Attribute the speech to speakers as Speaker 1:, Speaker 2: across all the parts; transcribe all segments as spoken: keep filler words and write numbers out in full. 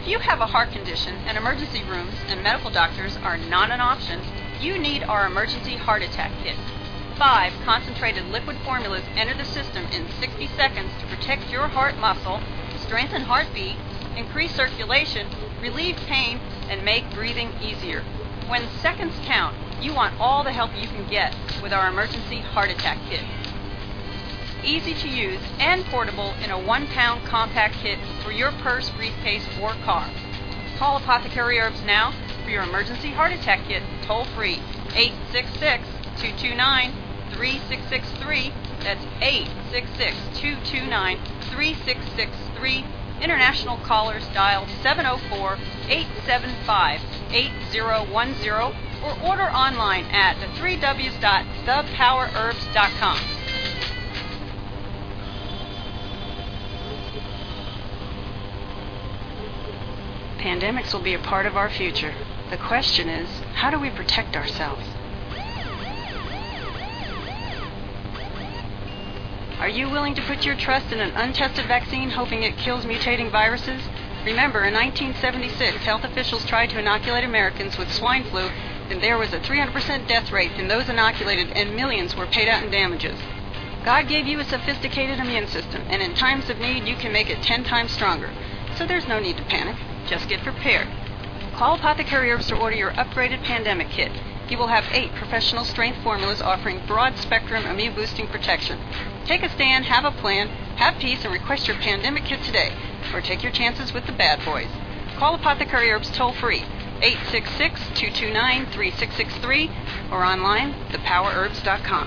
Speaker 1: If you have a heart condition and emergency rooms and medical doctors are not an option, you need our emergency heart attack kit. Five concentrated liquid formulas enter the system in sixty seconds to protect your heart muscle, strengthen heartbeat, increase circulation, relieve pain, and make breathing easier. When seconds count, you want all the help you can get with our emergency heart attack kit. Easy to use and portable in a one-pound compact kit for your purse, briefcase, or car. Call Apothecary Herbs now for your emergency heart attack kit toll free, eight six six, two two nine, three six six three. That's eight six six, two two nine, three six six three. International callers dial seven oh four, eight seven five, eight oh one oh or order online at the three w's dot the power herbs dot com. Pandemics will be a part of our future. The question is, how do we protect ourselves? Are you willing to put your trust in an untested vaccine hoping it kills mutating viruses? Remember, in nineteen seventy-six, health officials tried to inoculate Americans with swine flu, and there was a three hundred percent death rate in those inoculated, and millions were paid out in damages. God gave you a sophisticated immune system, and in times of need, you can make it ten times stronger. So there's no need to panic. Just get prepared. Call Apothecary Herbs to order your upgraded pandemic kit. You will have eight professional strength formulas offering broad-spectrum immune-boosting protection. Take a stand, have a plan, have peace, and request your pandemic kit today, or take your chances with the bad boys. Call Apothecary Herbs toll-free, eight six six, two two nine, three six six three, or online, the power herbs dot com.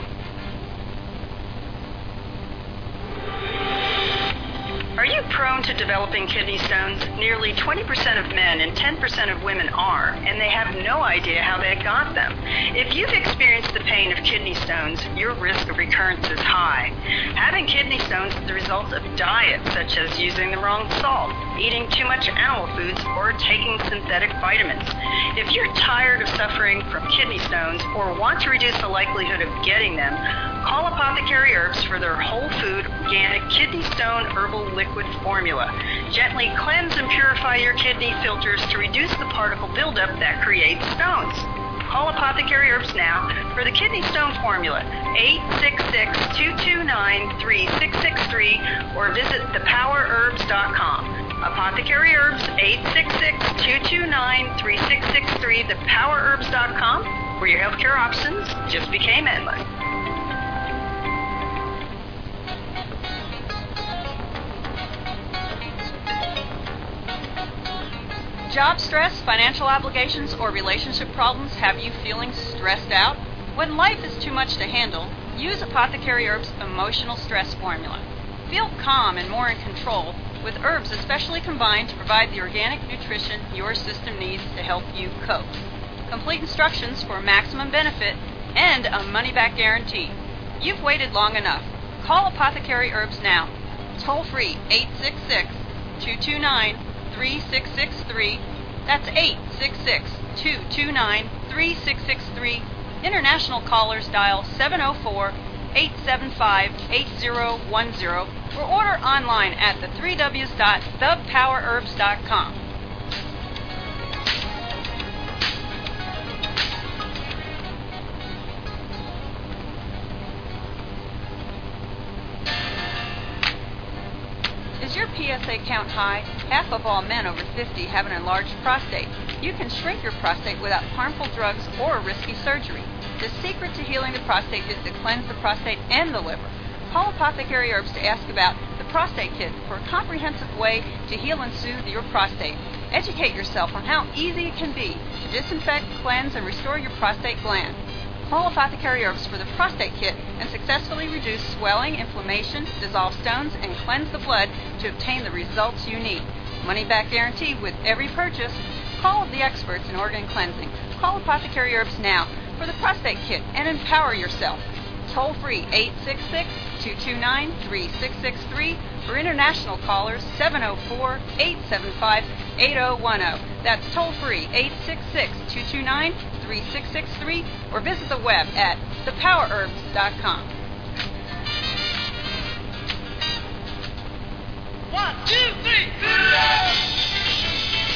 Speaker 1: Are you prone to developing kidney stones? Nearly twenty percent of men and ten percent of women are, and they have no idea how they got them. If you've experienced the pain of kidney stones, your risk of recurrence is high. Having kidney stones is the result of diets such as using the wrong salt, eating too much animal foods, or taking synthetic vitamins. If you're tired of suffering from kidney stones or want to reduce the likelihood of getting them, call Apothecary Herbs for their whole food, organic kidney stone herbal liquid formula. Gently cleanse and purify your kidney filters to reduce the particle buildup that creates stones. Call Apothecary Herbs now for the kidney stone formula, eight six six, two two nine, three six six three, or visit the power herbs dot com. Apothecary Herbs, eight six six, two two nine, three six six three, the power herbs dot com, where your healthcare options just became endless. Job stress, financial obligations, or relationship problems have you feeling stressed out? When life is too much to handle, use Apothecary Herbs Emotional Stress Formula. Feel calm and more in control with herbs especially combined to provide the organic nutrition your system needs to help you cope. Complete instructions for maximum benefit and a money-back guarantee. You've waited long enough. Call Apothecary Herbs now. Toll free, eight six six, two two nine, three six six three. That's eight six six, two two nine, three six six three. International callers dial seven oh four, eight seven five, eight oh one oh or order online at the three w's dot the power herbs dot com. Is your P S A count high? Half of all men over fifty have an enlarged prostate. You can shrink your prostate without harmful drugs or risky surgery. The secret to healing the prostate is to cleanse the prostate and the liver. Call Apothecary Herbs to ask about the Prostate Kit for a comprehensive way to heal and soothe your prostate. Educate yourself on how easy it can be to disinfect, cleanse, and restore your prostate gland. Call Apothecary Herbs for the Prostate Kit and successfully reduce swelling, inflammation, dissolve stones, and cleanse the blood to obtain the results you need. Money-back guarantee with every purchase. Call the experts in organ cleansing. Call Apothecary Herbs now for the Prostate Kit and empower yourself. Toll free, eight six six, two two nine, three six six three, or international callers seven oh four, eight seven five, eight oh one oh. That's toll free, eight six six, two two nine, three six six three, or visit the web at the power herbs dot com.
Speaker 2: One, two, three.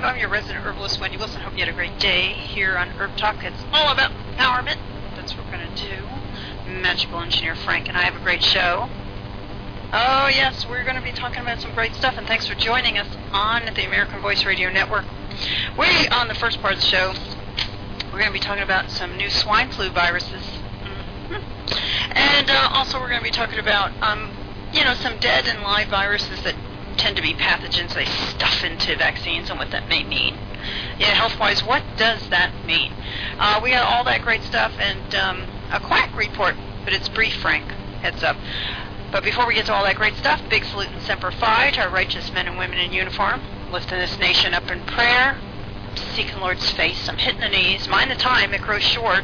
Speaker 2: Live. I'm your resident herbalist, Wendy Wilson. Hope you had a great day here on Herb Talk. It's all about empowerment. That's what we're going to do. Magical Engineer Frank and I have a great show. Oh, yes, we're going to be talking about some great stuff, and thanks for joining us on the American Voice Radio Network. We, on the first part of the show, we're going to be talking about some new swine flu viruses. Mm-hmm. And uh, also we're going to be talking about, um, you know, some dead and live viruses that tend to be pathogens they stuff into vaccines and what that may mean. Yeah, health-wise, what does that mean? Uh, we got all that great stuff and um, a quack report, but it's brief, Frank. Heads up. But before we get to all that great stuff, big salute and semper fi to our righteous men and women in uniform, lifting this nation up in prayer, seeking Lord's face. I'm hitting the knees. Mind the time, it grows short.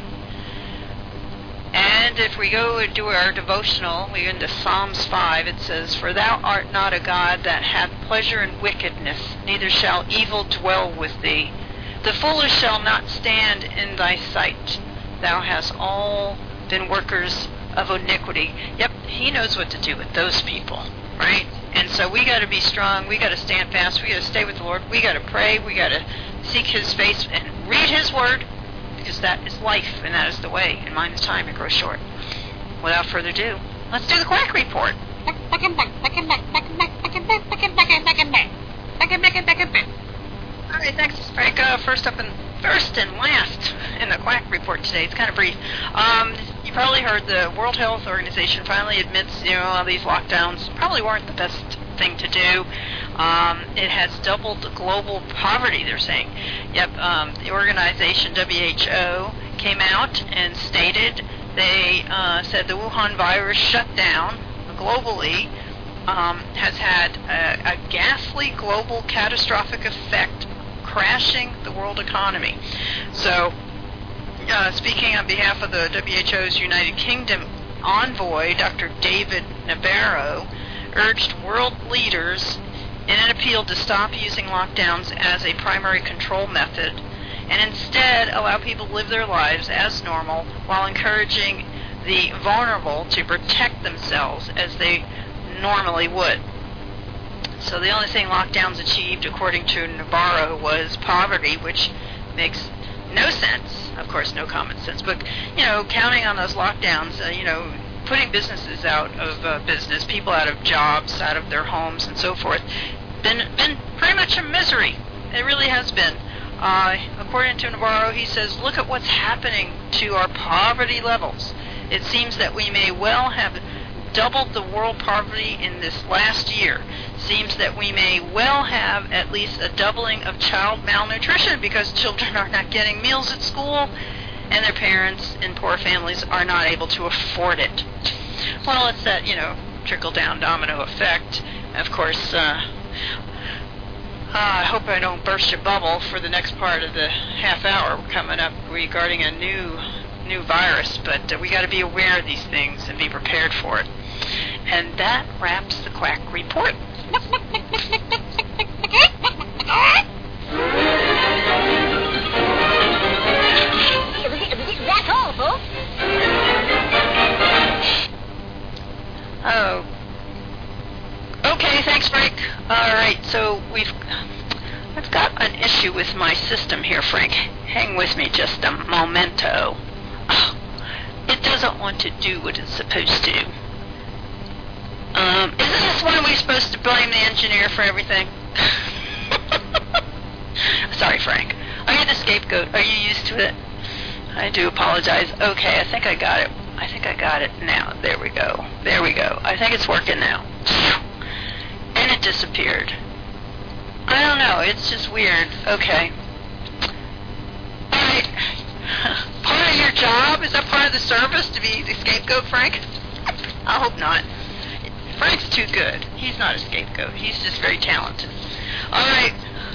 Speaker 2: And if we go and do our devotional, we go into Psalms five. It says, "For thou art not a God that hath pleasure in wickedness, neither shall evil dwell with thee. The foolish shall not stand in thy sight. Thou hast all been workers of iniquity." Yep, he knows what to do with those people, right? And so we got to be strong. We got to stand fast. We got to stay with the Lord. We got to pray. We got to seek His face and read His Word, because that is life and that is the way. And mind the time, it grows short. Without further ado, let's do the quack report. All right, thanks, Frank. Uh, first up and first and last in the quack report today. It's kind of brief. Um, you probably heard the World Health Organization finally admits, you know, all these lockdowns probably weren't the best thing to do. Um, it has doubled global poverty, they're saying. Yep, um, the organization W H O came out and stated, they uh, said the Wuhan virus shutdown globally um, has had a, a ghastly global catastrophic effect, crashing the world economy. So, uh, speaking on behalf of the W H O's United Kingdom envoy, Doctor David Nabarro, urged world leaders in an appeal to stop using lockdowns as a primary control method and instead allow people to live their lives as normal while encouraging the vulnerable to protect themselves as they normally would. So the only thing lockdowns achieved, according to Nabarro, was poverty, which makes no sense. Of course, no common sense. But, you know, counting on those lockdowns, uh, you know, putting businesses out of uh, business, people out of jobs, out of their homes, and so forth, been been pretty much a misery. It really has been. Uh, according to Navarro, he says, look at what's happening to our poverty levels. It seems that we may well have doubled the world poverty in this last year. Seems that we may well have at least a doubling of child malnutrition because children are not getting meals at school and their parents in poor families are not able to afford it. Well, it's that, you know, trickle-down domino effect. Of course, uh, uh, I hope I don't burst your bubble for the next part of the half hour coming up regarding a new new virus, but uh, we got to be aware of these things and be prepared for it. And that wraps the quack report.
Speaker 3: That's all, folks.
Speaker 2: Oh. Okay, thanks, Frank. All right, so we've I've got an issue with my system here, Frank. Hang with me just a momento. Oh, it doesn't want to do what it's supposed to. Um, isn't this when we're supposed to blame the engineer for everything? Sorry, Frank. Are you the scapegoat? Are you used to it? I do apologize. Okay, I think I got it. I think I got it now. There we go. There we go. I think it's working now. And it disappeared. I don't know. It's just weird. Okay. Alright. Part of your job? Is that part of the service to be the scapegoat, Frank? I hope not. Frank's too good. He's not a scapegoat. He's just very talented. Alright.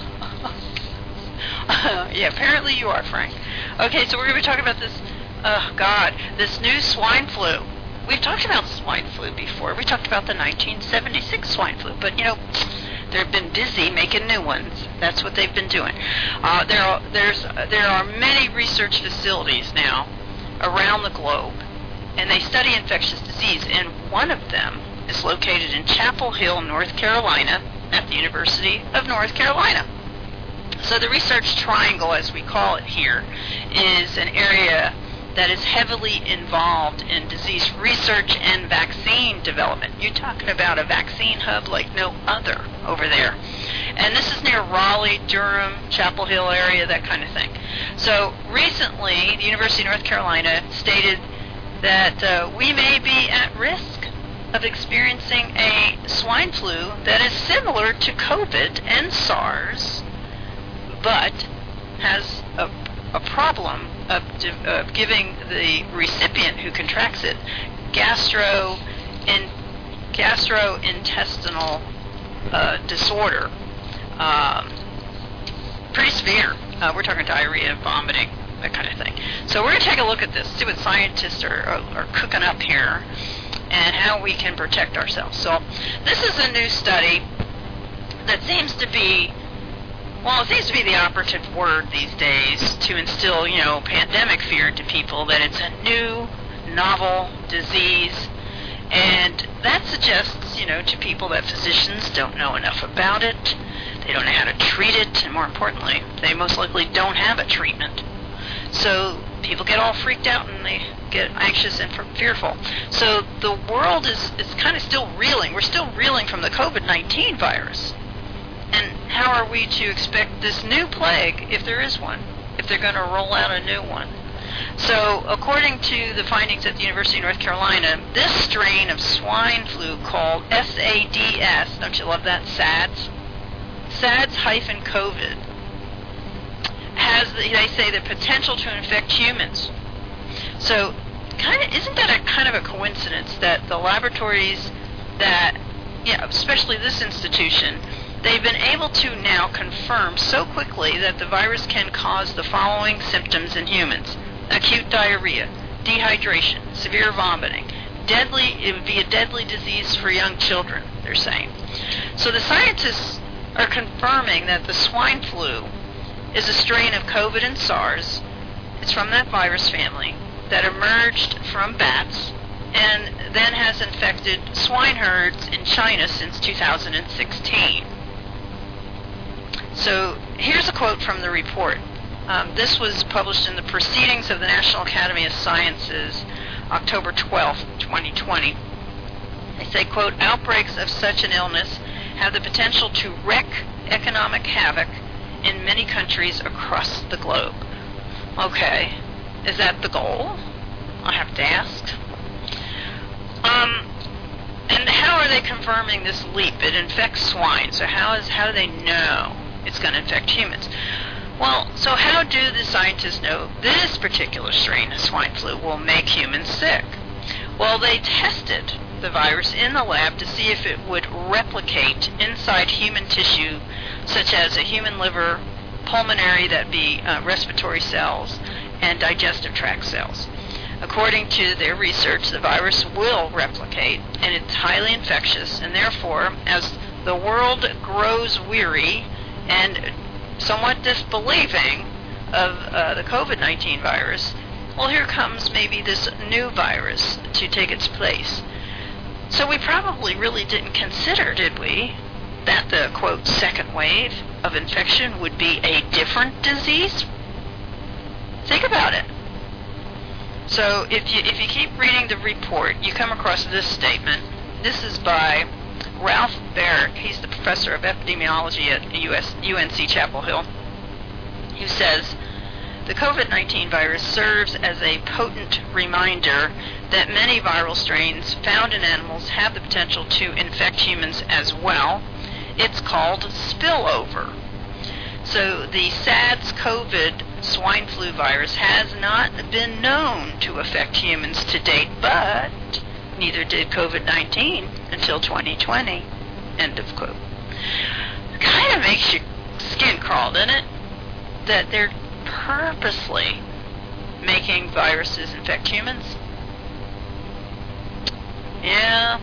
Speaker 2: Uh, yeah, apparently you are, Frank. Okay, so we're going to be talking about this, oh God, this new swine flu. We've talked about swine flu before. We talked about the nineteen seventy-six swine flu, but, you know, they've been busy making new ones. That's what they've been doing. Uh, there are, there's, there are many research facilities now around the globe, and they study infectious disease, and one of them is located in Chapel Hill, North Carolina, at the University of North Carolina. So the research triangle, as we call it here, is an area that is heavily involved in disease research and vaccine development. You're talking about a vaccine hub like no other over there. And this is near Raleigh, Durham, Chapel Hill area, that kind of thing. So recently, the University of North Carolina stated that uh, we may be at risk of experiencing a swine flu that is similar to COVID and SARS, but has a, a problem of, of giving the recipient who contracts it gastro in, gastrointestinal uh, disorder. Um, pretty severe. Uh, we're talking diarrhea, vomiting, that kind of thing. So we're going to take a look at this, see what scientists are, are, are cooking up here, and how we can protect ourselves. So this is a new study that seems to be, well, it seems to be the operative word these days to instill, you know, pandemic fear into people, that it's a new, novel disease. And that suggests, you know, to people that physicians don't know enough about it, they don't know how to treat it, and more importantly, they most likely don't have a treatment. So people get all freaked out and they get anxious and fearful. So the world is, is kind of still reeling. We're still reeling from the COVID nineteen virus. And how are we to expect this new plague, if there is one, if they're going to roll out a new one? So according to the findings at the University of North Carolina, this strain of swine flu called S A D S, don't you love that, SADS? SADS-COVID has, they say, the potential to infect humans. So kind of, isn't that a kind of a coincidence that the laboratories that, yeah, especially this institution, they've been able to now confirm so quickly that the virus can cause the following symptoms in humans: acute diarrhea, dehydration, severe vomiting. Deadly, it would be a deadly disease for young children, they're saying. So the scientists are confirming that the swine flu is a strain of COVID and SARS. It's from that virus family that emerged from bats and then has infected swine herds in China since two thousand sixteen. So here's a quote from the report. Um, this was published in the Proceedings of the National Academy of Sciences, October twelfth, twenty twenty. They say, quote, outbreaks of such an illness have the potential to wreak economic havoc in many countries across the globe. Okay, is that the goal? I have to ask. Um, and how are they confirming this leap? It infects swine, so how is how do they know it's going to infect humans? Well, so how do the scientists know this particular strain of swine flu will make humans sick? Well, they tested the virus in the lab to see if it would replicate inside human tissue, such as a human liver, pulmonary, that be uh, respiratory cells, and digestive tract cells. According to their research, the virus will replicate, and it's highly infectious, and therefore, as the world grows weary and somewhat disbelieving of uh, the COVID nineteen virus, well, here comes maybe this new virus to take its place. So we probably really didn't consider, did we, that the, quote, second wave of infection would be a different disease? Think about it. So if you if you keep reading the report, you come across this statement. This is by Ralph Barrick. He's the professor of epidemiology at U S, U N C Chapel Hill, who says, the COVID nineteen virus serves as a potent reminder that many viral strains found in animals have the potential to infect humans as well. It's called spillover. So the SADS-COVID swine flu virus has not been known to affect humans to date, but neither did COVID nineteen until twenty twenty. End of quote. Kind of makes your skin crawl, doesn't it? That they're purposely making viruses infect humans. Yeah.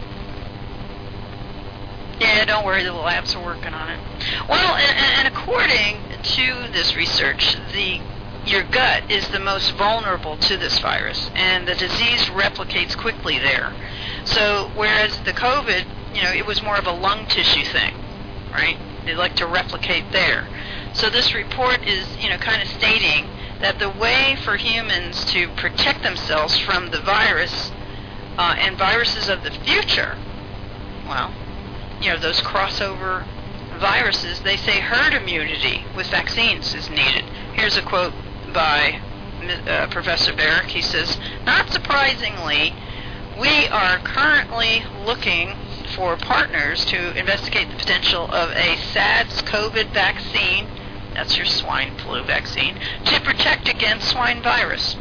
Speaker 2: Yeah, don't worry, the labs are working on it. Well, and, and according to this research, the your gut is the most vulnerable to this virus, and the disease replicates quickly there. So, whereas the COVID, you know, it was more of a lung tissue thing, right? They like to replicate there. So this report is, you know, kind of stating that the way for humans to protect themselves from the virus uh, and viruses of the future, well, you know, those crossover viruses, they say herd immunity with vaccines is needed. Here's a quote by uh, Professor Barrick. He says, "Not surprisingly, we are currently looking for partners to investigate the potential of a SARS-CoV vaccine," that's your swine flu vaccine, "to protect against swine virus."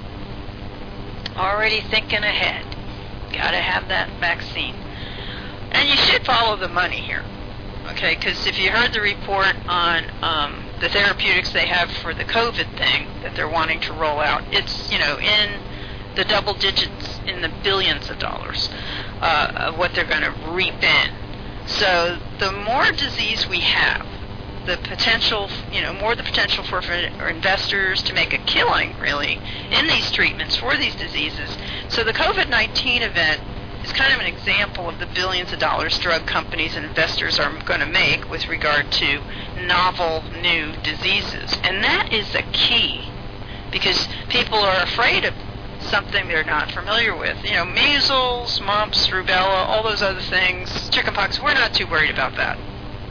Speaker 2: Already thinking ahead. Gotta have that vaccine. And you should follow the money here. Okay, because if you heard the report on um, the therapeutics they have for the COVID thing that they're wanting to roll out, it's, you know, in the double digits, in the billions of dollars uh, of what they're going to reap in. So the more disease we have, the potential, you know, more the potential for, for investors to make a killing, really, in these treatments for these diseases. So the COVID nineteen event is kind of an example of the billions of dollars drug companies and investors are going to make with regard to novel new diseases. And that is the key, because people are afraid of something they're not familiar with. You know, measles, mumps, rubella, all those other things, chickenpox, we're not too worried about that.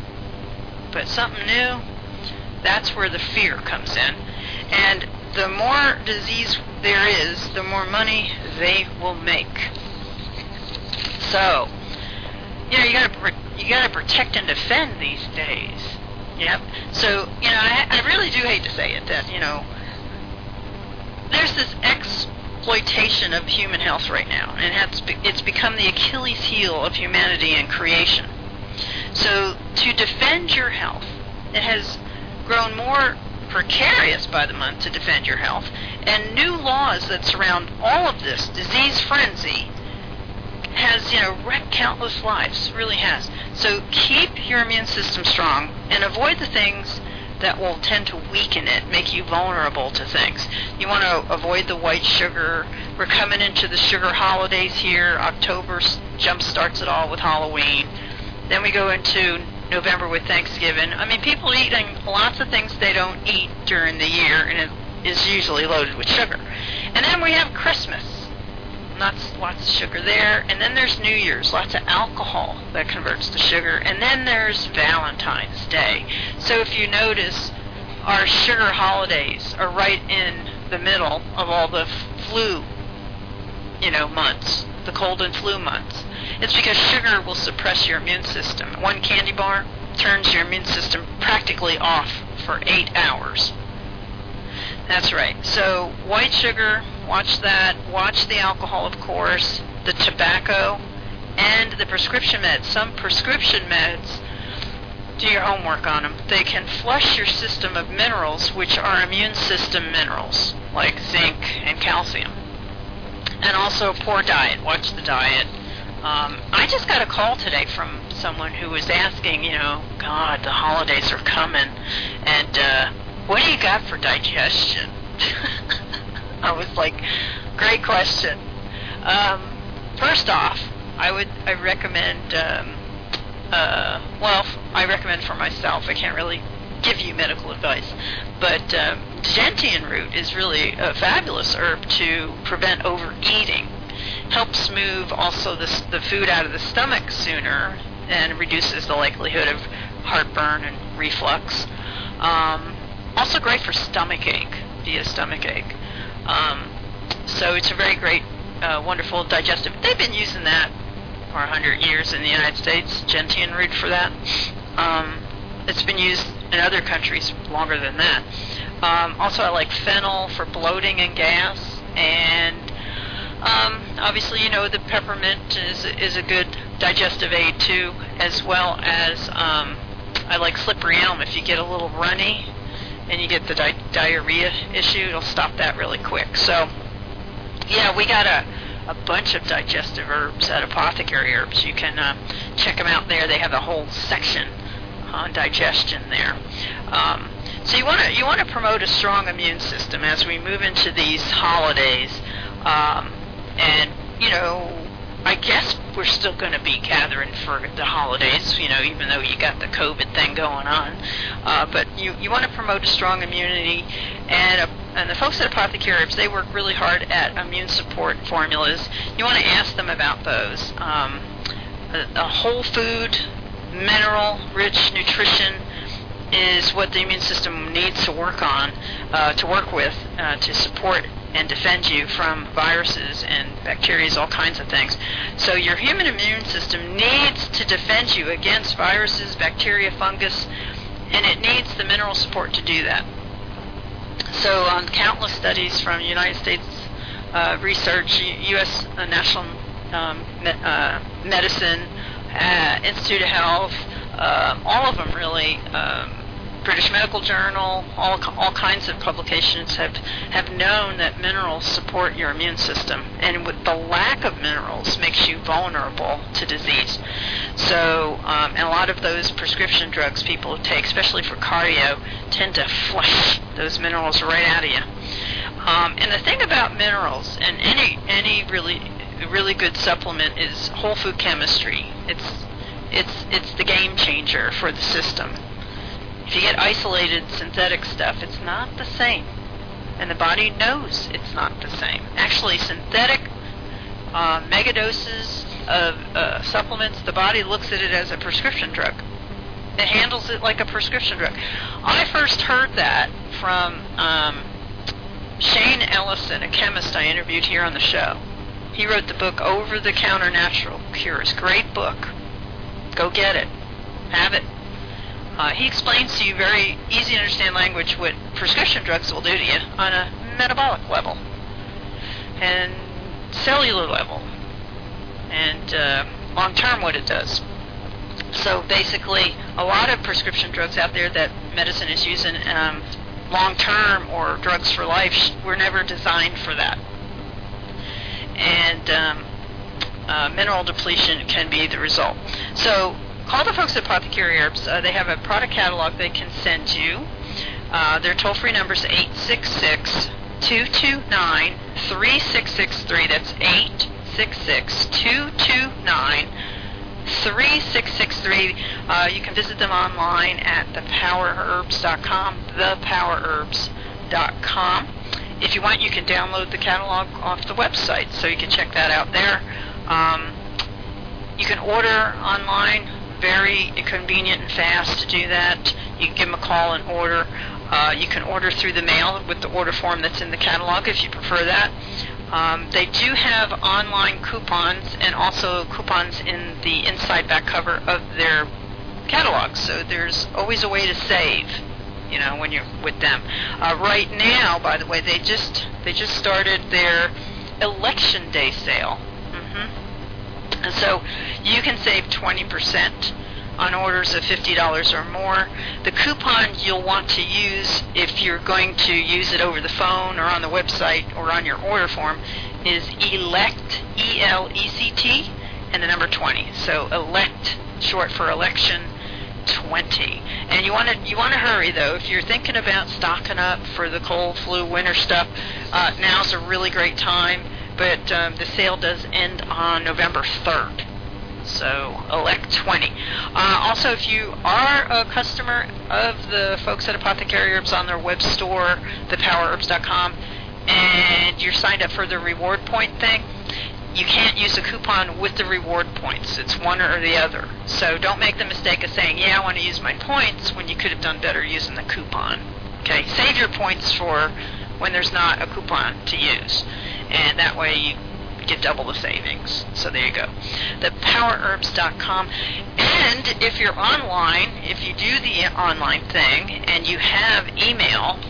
Speaker 2: But something new, that's where the fear comes in. And the more disease there is, the more money they will make. So, you know, you gotta you gotta protect and defend these days. Yep. So, you know, I, I really do hate to say it that, you know, there's this exploitation of human health right now, and it's it's become the Achilles heel of humanity and creation. So, to defend your health, it has grown more precarious by the month to defend your health, and new laws that surround all of this disease frenzy has, you know, wrecked countless lives, really has. So keep your immune system strong and avoid the things that will tend to weaken it, make you vulnerable to things. You want to avoid the white sugar. We're coming into the sugar holidays here. October jump starts it all with Halloween. Then we go into November with Thanksgiving. I mean, people are eating lots of things they don't eat during the year, and it is usually loaded with sugar. And then we have Christmas. Lots, lots of sugar there. And then there's New Year's, lots of alcohol that converts to sugar. And then there's Valentine's Day. So if you notice, our sugar holidays are right in the middle of all the flu, you know, months, the cold and flu months. It's because sugar will suppress your immune system. One candy bar turns your immune system practically off for eight hours. That's right. So white sugar, watch that. Watch the alcohol, of course, the tobacco, and the prescription meds. Some prescription meds, do your homework on them. They can flush your system of minerals, which are immune system minerals, like zinc and calcium. And also poor diet. Watch the diet. Um, I just got a call today from someone who was asking, you know, God, the holidays are coming, and uh, what do you got for digestion? I was like, great question. Um, first off, I would I recommend, um, uh, well, I recommend for myself. I can't really give you medical advice, but um, gentian root is really a fabulous herb to prevent overeating. Helps move also the, the food out of the stomach sooner and reduces the likelihood of heartburn and reflux. Um, also great for stomach ache, via stomach ache. Um, so it's a very great, uh, wonderful digestive. They've been using that for a hundred years in the United States, gentian root for that. Um, it's been used in other countries longer than that. Um, also, I like fennel for bloating and gas, and um, obviously, you know, the peppermint is is a good digestive aid too, as well as um, I like slippery elm. If you get a little runny and you get the di- diarrhea issue, it'll stop that really quick. So, yeah, we got a, a bunch of digestive herbs at Apothecary Herbs. You can uh, check them out there. They have a whole section on digestion there. Um, so you want to you want to promote a strong immune system as we move into these holidays. Um, and, you know, I guess we're still going to be gathering for the holidays, you know, even though you got the COVID thing going on. Uh, but you, you want to promote a strong immunity, and, uh, and the folks at Apothecary Herbs, they work really hard at immune support formulas. You want to ask them about those. Um, a, a whole food, mineral-rich nutrition is what the immune system needs to work on, uh, to work with, uh, to support and defend you from viruses and bacteria, all kinds of things. So your human immune system needs to defend you against viruses, bacteria, fungus, and it needs the mineral support to do that. So um, countless studies from United States uh, research, U S Uh, National um, Me- uh, Medicine, uh, Institute of Health, uh, all of them really, um, British Medical Journal, all all kinds of publications have, have known that minerals support your immune system, and with the lack of minerals makes you vulnerable to disease. So, um, and a lot of those prescription drugs people take, especially for cardio, tend to flush those minerals right out of you. Um, and the thing about minerals, and any any really really good supplement, is whole food chemistry. It's it's it's the game changer for the system. If you get isolated synthetic stuff, it's not the same. And the body knows it's not the same. Actually, synthetic uh, megadoses of uh, supplements, the body looks at it as a prescription drug. It handles it like a prescription drug. I first heard that from um, Shane Ellison, a chemist I interviewed here on the show. He wrote the book Over-the-Counter Natural Cures. Great book. Go get it. Have it. Uh, he explains to you very easy to understand language what prescription drugs will do to you on a metabolic level and cellular level and uh, long term what it does. So basically, a lot of prescription drugs out there that medicine is using um, long term or drugs for life were never designed for that. And um, uh, mineral depletion can be the result. So call the folks at Apothecary Herbs. Uh, they have a product catalog they can send you. Uh, their toll-free number is eight six six, two two nine, three six six three. That's eight six six, two two nine, three six six three. Uh, you can visit them online at the power herbs dot com, the power herbs dot com. If you want, you can download the catalog off the website, so you can check that out there. Um, you can order online. Very convenient and fast to do that. You can give them a call and order. Uh, you can order through the mail with the order form that's in the catalog if you prefer that. Um, they do have online coupons and also coupons in the inside back cover of their catalog. So there's always a way to save, you know, when you're with them. Uh, right now, by the way, they just they just started their Election Day sale. Mm-hmm. And so you can save twenty percent on orders of fifty dollars or more. The coupon you'll want to use if you're going to use it over the phone or on the website or on your order form is ELECT, E L E C T, and the number twenty. So ELECT, short for election, twenty. And you want to you want to hurry, though. If you're thinking about stocking up for the cold, flu, winter stuff, uh, now's a really great time. But um, the sale does end on November third. So elect twenty. Uh, also, if you are a customer of the folks at Apothecary Herbs on their web store, the power herbs dot com, and you're signed up for the reward point thing, you can't use a coupon with the reward points. It's one or the other. So don't make the mistake of saying, yeah, I want to use my points, when you could have done better using the coupon. Okay, save your points for when there's not a coupon to use. And that way you get double the savings. So there you go. the power herbs dot com. And if you're online, if you do the online thing and you have email,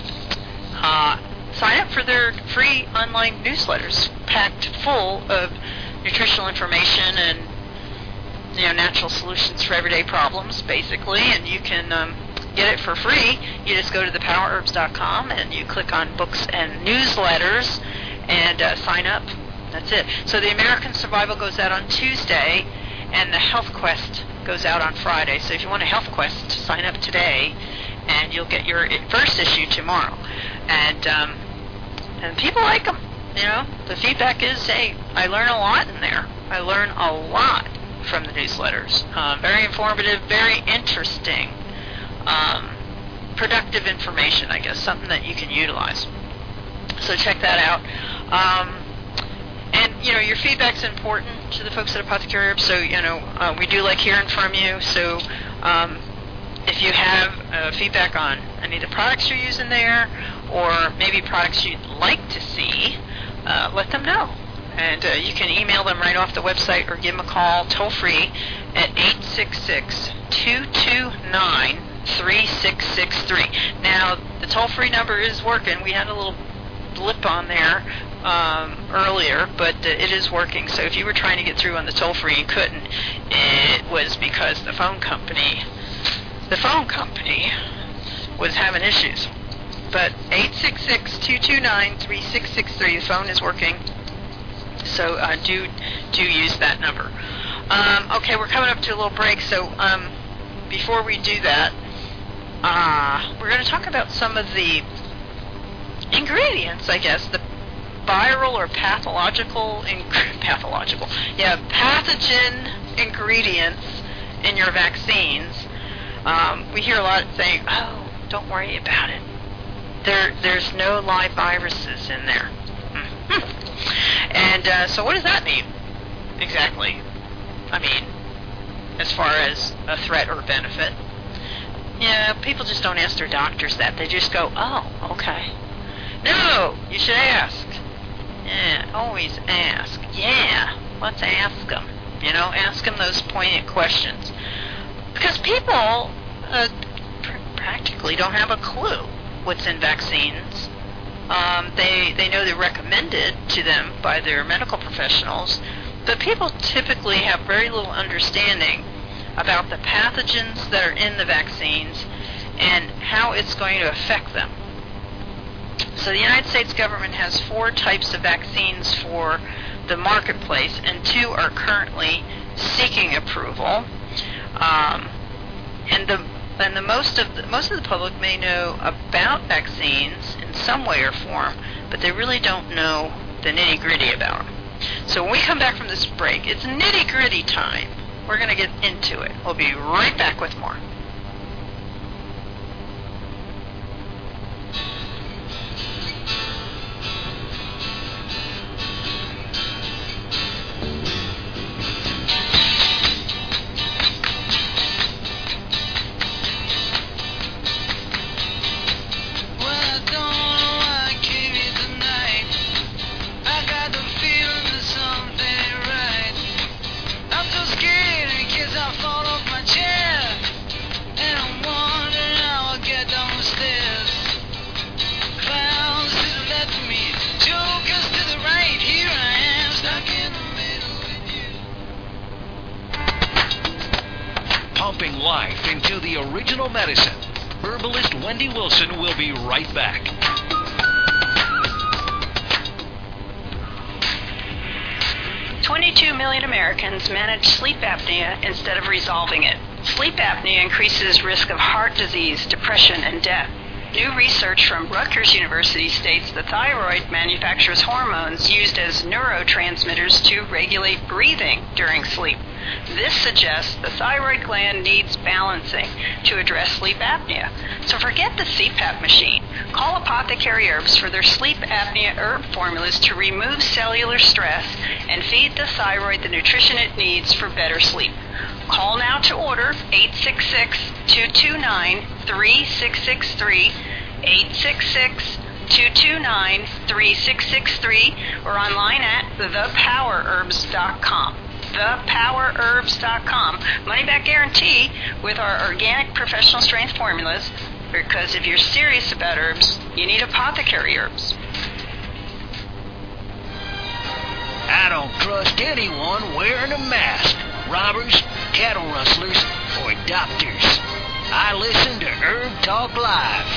Speaker 2: uh, sign up for their free online newsletters packed full of nutritional information and, you know, natural solutions for everyday problems, basically. And you can um, get it for free. You just go to the power herbs dot com and you click on books and newsletters and uh, sign up. That's it. So the American Survival goes out on Tuesday, and the Health Quest goes out on Friday. So if you want a Health Quest, sign up today, and you'll get your first issue tomorrow. And um, and people like them. you know, the feedback is, hey, I learn a lot in there. I learn a lot from the newsletters. Uh, very informative, very interesting, um, productive information, I guess, something that you can utilize. So check that out. Um, and, you know, your feedback's important to the folks at Apothecary Herbs, so, you know, uh, we do like hearing from you. So um, if you have uh, feedback on any of the products you're using there, or maybe products you'd like to see, uh, let them know. And uh, you can email them right off the website or give them a call toll free at eight six six, two two nine, three six six three. Now, the toll free number is working. We had a little blip on there um, earlier, but uh, it is working. So if you were trying to get through on the toll free and couldn't, it was because the phone company, the phone company was having issues. But eight six six, two two nine, three six six three, the phone is working. So uh, do do use that number. Um, okay, we're coming up to a little break. So um, before we do that, uh, we're going to talk about some of the ingredients, I guess, the viral or pathological, in- pathological, yeah, pathogen ingredients in your vaccines. Um, we hear a lot saying, "Oh, don't worry about it. There, there's no live viruses in there." Mm-hmm. And uh, so what does that mean exactly? I mean, as far as a threat or benefit. Yeah, people just don't ask their doctors that. They just go, oh, okay. No, you should ask. Yeah, always ask. Yeah, let's ask them. You know, ask them those poignant questions. Because people uh, pr- practically don't have a clue what's in vaccines. Um, they they know they're recommended to them by their medical professionals, but people typically have very little understanding about the pathogens that are in the vaccines and how it's going to affect them. So the United States government has four types of vaccines for the marketplace, and two are currently seeking approval. Um, and the and the most of the, most of the public may know about vaccines in some way or form, but they really don't know the nitty-gritty about them. So when we come back from this break, it's nitty-gritty time. We're going to get into it. We'll be right back with more.
Speaker 3: Pumping life into the original medicine. Herbalist Wendy Wilson will be right back.
Speaker 4: twenty-two million Americans manage sleep apnea instead of resolving it. Sleep apnea increases risk of heart disease, depression, and death. New research from Rutgers University states the thyroid manufactures hormones used as neurotransmitters to regulate breathing during sleep. This suggests the thyroid gland needs balancing to address sleep apnea. So forget the C PAP machine. Call Apothecary Herbs for their sleep apnea herb formulas to remove cellular stress and feed the thyroid the nutrition it needs for better sleep. Call now to order eight six six, two two nine, three six six three, eight six six, two two nine, three six six three, or online at the power herbs dot com. the power herbs dot com. Money back guarantee with our organic professional strength formulas, because if you're serious about herbs, you need Apothecary Herbs.
Speaker 3: I don't trust anyone wearing a mask. Robbers, cattle rustlers, or doctors. I listen to Herb Talk Live.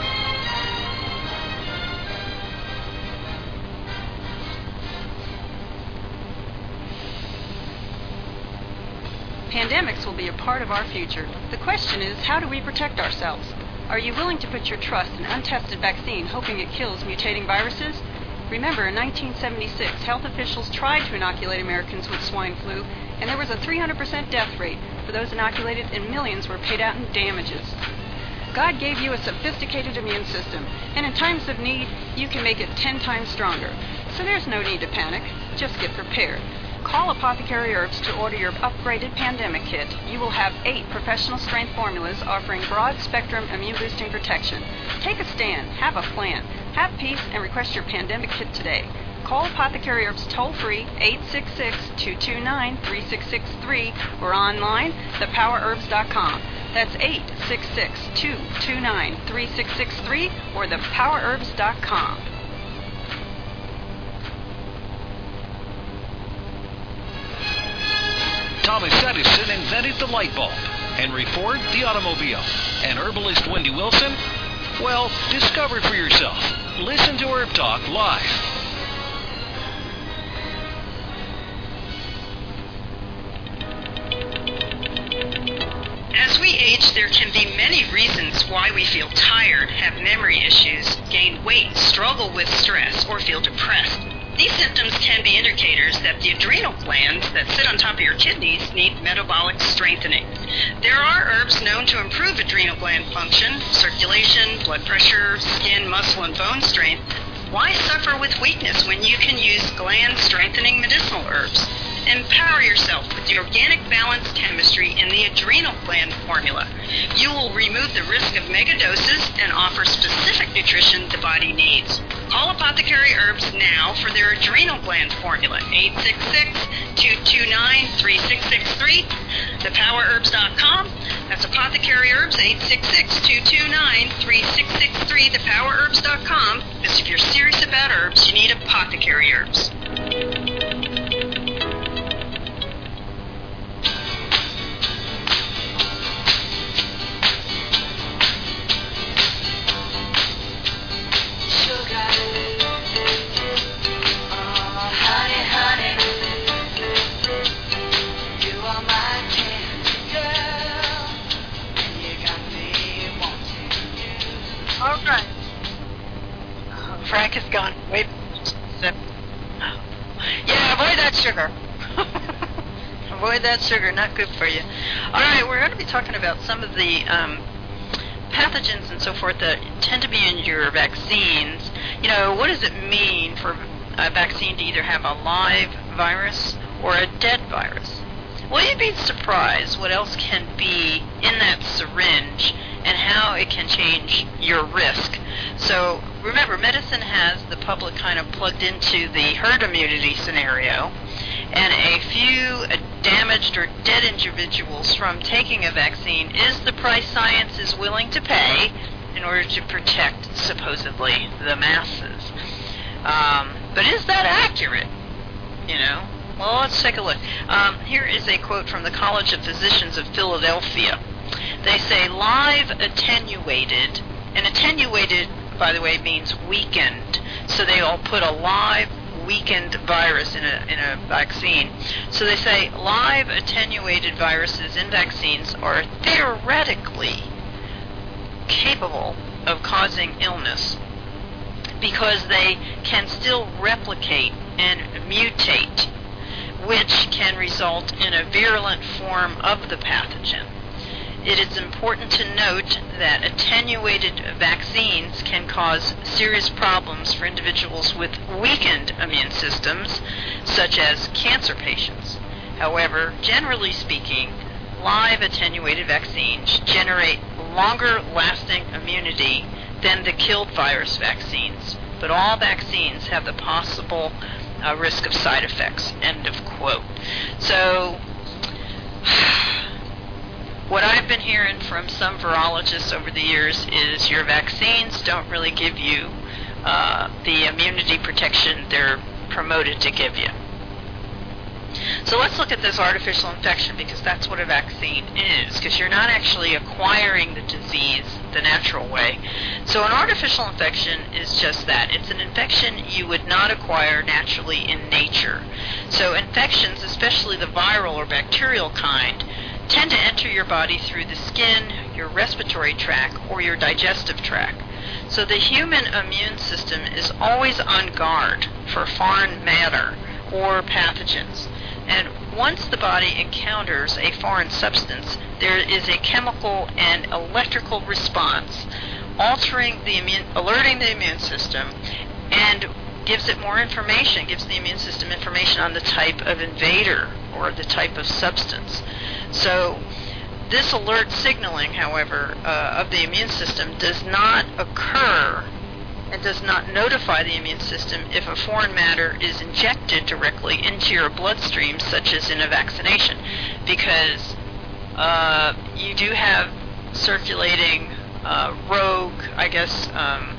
Speaker 1: Pandemics will be a part of our future. The question is, how do we protect ourselves? Are you willing to put your trust in untested vaccine hoping it kills mutating viruses? Remember, in nineteen seventy-six, health officials tried to inoculate Americans with swine flu, and there was a three hundred percent death rate for those inoculated, and millions were paid out in damages. God gave you a sophisticated immune system, and in times of need, you can make it ten times stronger. So there's no need to panic. Just get prepared. Call Apothecary Herbs to order your upgraded pandemic kit. You will have eight professional strength formulas offering broad spectrum immune boosting protection. Take a stand, have a plan, have peace, and request your pandemic kit today. Call Apothecary Herbs toll free eight six six, two two nine, three six six three or online the power herbs dot com. That's eight six six, two two nine, three six six three or the power herbs dot com.
Speaker 5: Thomas Edison invented the light bulb, Henry Ford the automobile, and herbalist Wendy Wilson? Well, discover it for yourself. Listen to Herb Talk live.
Speaker 4: As we age, there can be many reasons why we feel tired, have memory issues, gain weight, struggle with stress, or feel depressed. These symptoms can be indicators that the adrenal glands that sit on top of your kidneys need metabolic strengthening. There are herbs known to improve adrenal gland function, circulation, blood pressure, skin, muscle, and bone strength. Why suffer with weakness when you can use gland-strengthening medicinal herbs? Empower yourself with the organic balanced chemistry in the adrenal gland formula. You will remove the risk of megadoses and offer specific nutrition the body needs. Call Apothecary Herbs now for their adrenal gland formula, eight six six, two two nine, three six six three, the power herbs dot com. That's Apothecary Herbs, eight six six, two two nine, three six six three, the power herbs dot com. Because if you're serious about herbs, you need Apothecary Herbs.
Speaker 2: All right. Oh, Frank is gone. Wait. Sip. Yeah, avoid that sugar. Avoid that sugar. Not good for you. All right, we're going to be talking about some of the um, pathogens and so forth that tend to be in your vaccines. You know, what does it mean for a vaccine to either have a live virus or a dead virus? Well, you'd be surprised what else can be in that syringe and how it can change your risk. So remember, medicine has the public kind of plugged into the herd immunity scenario, and a few damaged or dead individuals from taking a vaccine is the price science is willing to pay in order to protect, supposedly, the masses. Um, but is that accurate? You know? Well, let's take a look. Um, here is a quote from the College of Physicians of Philadelphia. They say live attenuated, and attenuated, by the way, means weakened. So they all put a live weakened virus in a in a vaccine. So they say live attenuated viruses in vaccines are theoretically capable of causing illness because they can still replicate and mutate, which can result in a virulent form of the pathogen. It is important to note that attenuated vaccines can cause serious problems for individuals with weakened immune systems, such as cancer patients. However, generally speaking, live attenuated vaccines generate longer-lasting immunity than the killed virus vaccines, but all vaccines have the possible uh, risk of side effects, end of quote. So, what I've been hearing from some virologists over the years is your vaccines don't really give you uh, the immunity protection they're promoted to give you. So let's look at this artificial infection, because that's what a vaccine is, because you're not actually acquiring the disease the natural way. So an artificial infection is just that. It's an infection you would not acquire naturally in nature. So infections, especially the viral or bacterial kind, tend to enter your body through the skin, your respiratory tract, or your digestive tract. So the human immune system is always on guard for foreign matter or pathogens. And once the body encounters a foreign substance, there is a chemical and electrical response altering the immune, alerting the immune system, and gives it more information, gives the immune system information on the type of invader or the type of substance. So this alert signaling, however, uh, of the immune system does not occur and does not notify the immune system if a foreign matter is injected directly into your bloodstream, such as in a vaccination, because uh, you do have circulating uh, rogue, I guess, um,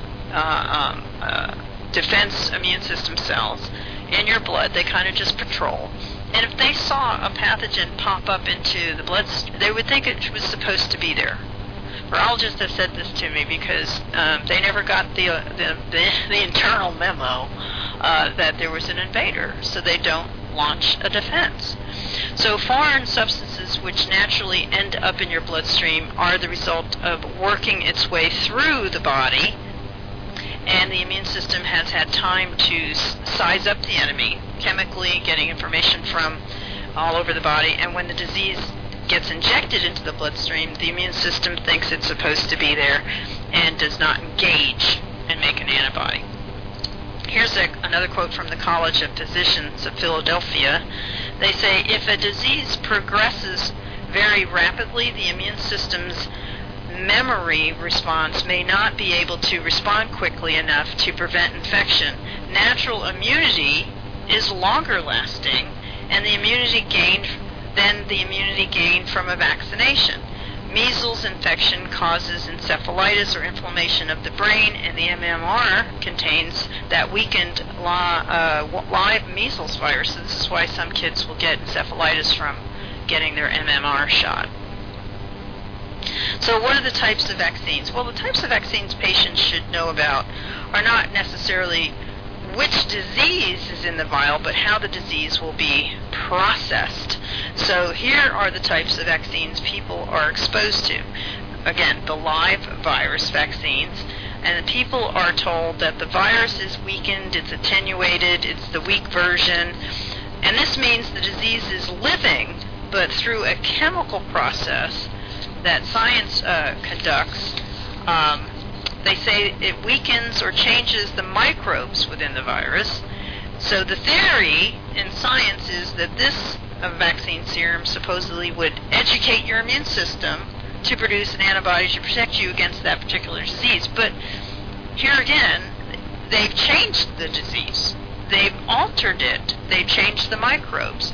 Speaker 2: uh, um, uh, defense immune system cells in your blood. They kind of just patrol. And if they saw a pathogen pop up into the blood, they would think it was supposed to be there. Virologists have said this to me because um, they never got the, uh, the, the the internal memo uh, that there was an invader, so they don't launch a defense. So foreign substances which naturally end up in your bloodstream are the result of working its way through the body, and the immune system has had time to size up the enemy, chemically getting information from all over the body, and when the disease gets injected into the bloodstream, the immune system thinks it's supposed to be there and does not engage and make an antibody. Here's a, another quote from the College of Physicians of Philadelphia. They say, if a disease progresses very rapidly, the immune system's memory response may not be able to respond quickly enough to prevent infection. Natural immunity is longer lasting, and the immunity gained than the immunity gained from a vaccination. Measles infection causes encephalitis or inflammation of the brain, and the M M R contains that weakened uh, live measles virus. This is why some kids will get encephalitis from getting their M M R shot. So what are the types of vaccines? Well, the types of vaccines patients should know about are not necessarily which disease is in the vial, but how the disease will be processed. So here are the types of vaccines people are exposed to. Again, the live virus vaccines, and the people are told that the virus is weakened, it's attenuated, it's the weak version, and this means the disease is living, but through a chemical process that science uh, conducts, um, they say it weakens or changes the microbes within the virus. So the theory in science is that this uh, vaccine serum supposedly would educate your immune system to produce an antibody to protect you against that particular disease. But here again, they've changed the disease. They've altered it. They've changed the microbes.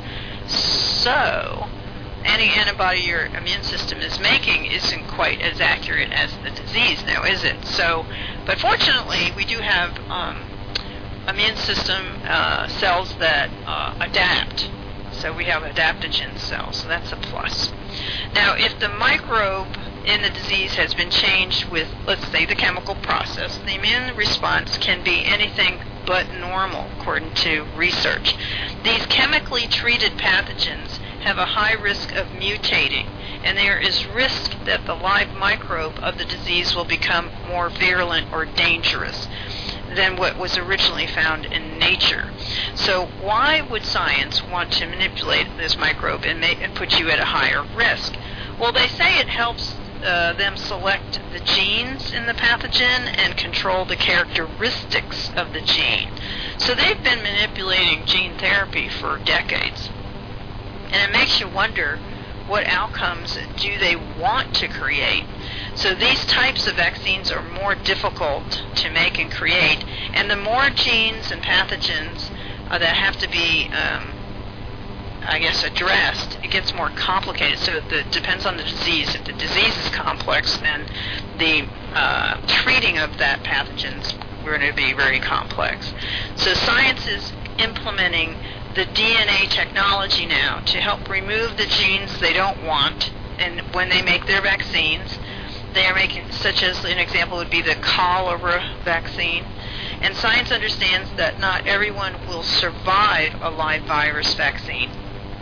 Speaker 2: So any antibody your immune system is making isn't quite as accurate as the disease now, is it? So, but fortunately, we do have um, immune system uh, cells that uh, adapt. So we have adaptogen cells, so that's a plus. Now, if the microbe in the disease has been changed with, let's say, the chemical process, the immune response can be anything but normal, according to research. These chemically treated pathogens have a high risk of mutating, and there is risk that the live microbe of the disease will become more virulent or dangerous than what was originally found in nature. So why would science want to manipulate this microbe and, make, and put you at a higher risk? Well, they say it helps uh, them select the genes in the pathogen and control the characteristics of the gene. So they've been manipulating gene therapy for decades. And it makes you wonder, what outcomes do they want to create? So these types of vaccines are more difficult to make and create, and the more genes and pathogens uh, that have to be, um, I guess, addressed, it gets more complicated. So it depends on the disease. If the disease is complex, then the uh, treating of that pathogen is going to be very complex. So science is implementing the D N A technology now to help remove the genes they don't want, and when they make their vaccines, they are making, such as an example would be the cholera vaccine. And science understands that not everyone will survive a live virus vaccine.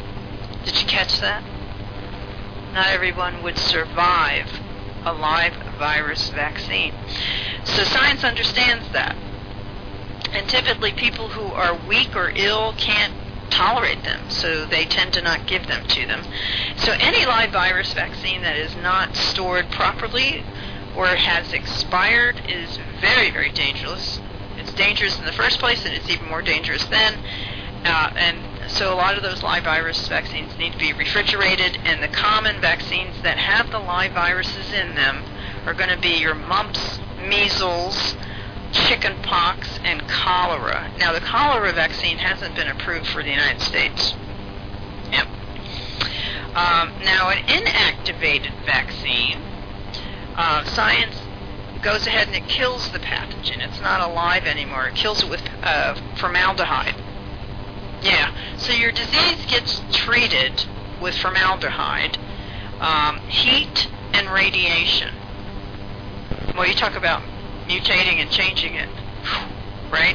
Speaker 2: Did you catch that? Not everyone would survive a live virus vaccine. So science understands that. And typically people who are weak or ill can't tolerate them, so they tend to not give them to them. So any live virus vaccine that is not stored properly or has expired is very, very dangerous. It's dangerous in the first place, and it's even more dangerous then. Uh, and so a lot of those live virus vaccines need to be refrigerated, and the common vaccines that have the live viruses in them are going to be your mumps, measles, chicken pox, and cholera. Now, the cholera vaccine hasn't been approved for the United States. Yep. Um, now, an inactivated vaccine, uh, science goes ahead and it kills the pathogen. It's not alive anymore. It kills it with uh, formaldehyde. Yeah, so your disease gets treated with formaldehyde, um, heat, and radiation. Well, you talk about mutating and changing it, right?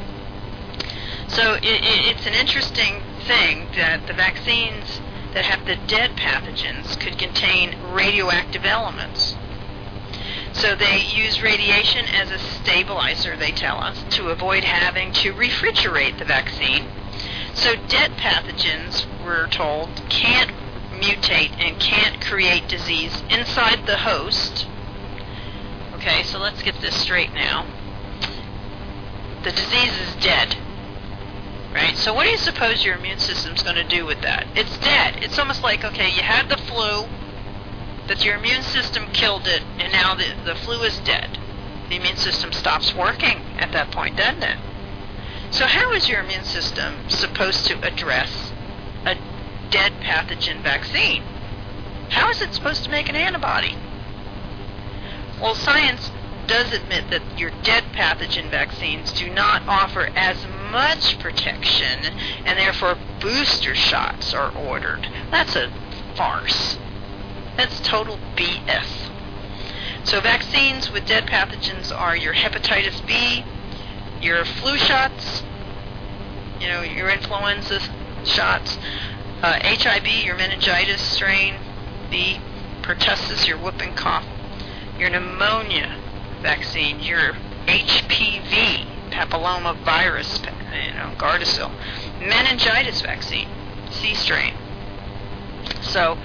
Speaker 2: So it, it, it's an interesting thing that the vaccines that have the dead pathogens could contain radioactive elements. So they use radiation as a stabilizer, they tell us, to avoid having to refrigerate the vaccine. So dead pathogens, we're told, can't mutate and can't create disease inside the host. Okay, so let's get this straight now. The disease is dead, right? So what do you suppose your immune system's going to do with that? It's dead. It's almost like, okay, you had the flu, but your immune system killed it, and now the, the flu is dead. The immune system stops working at that point, doesn't it? So how is your immune system supposed to address a dead pathogen vaccine? How is it supposed to make an antibody? Well, science does admit that your dead pathogen vaccines do not offer as much protection, and therefore booster shots are ordered. That's a farce. That's total B S. So vaccines with dead pathogens are your hepatitis B, your flu shots, you know, your influenza shots, uh, H I V, your meningitis strain B, pertussis, your whooping cough, your pneumonia vaccine, your H P V, papilloma virus, you know, Gardasil, meningitis vaccine, C strain. So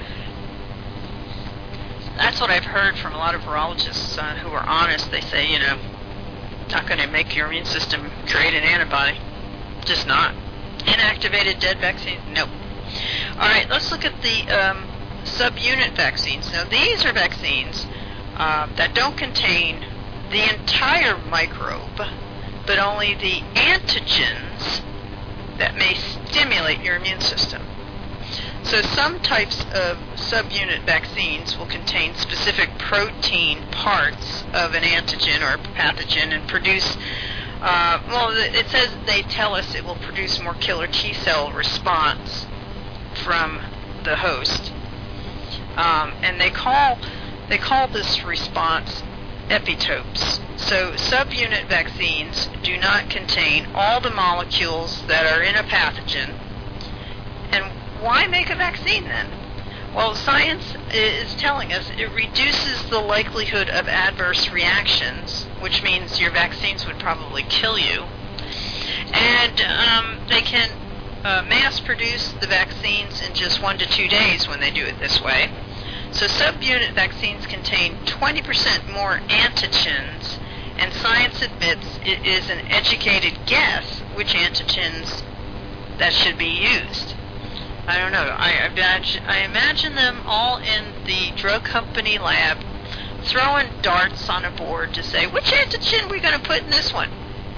Speaker 2: that's what I've heard from a lot of virologists uh, who are honest. They say, you know, not going to make your immune system create an antibody. Just not. Inactivated dead vaccines? Nope. All right, let's look at the um, subunit vaccines. Now, these are vaccines uh, that don't contain the entire microbe, but only the antigens that may stimulate your immune system. So some types of subunit vaccines will contain specific protein parts of an antigen or pathogen and produce, uh, well, it says, they tell us it will produce more killer T cell response from the host. Um, and they call, they call this response epitopes. So subunit vaccines do not contain all the molecules that are in a pathogen. And why make a vaccine then? Well, science is telling us it reduces the likelihood of adverse reactions, which means your vaccines would probably kill you. And um, they can uh, mass produce the vaccines in just one to two days when they do it this way. So subunit vaccines contain twenty percent more antigens, and science admits it is an educated guess which antigens that should be used. I don't know. I imagine, I imagine them all in the drug company lab throwing darts on a board to say, which antigen are we going to put in this one?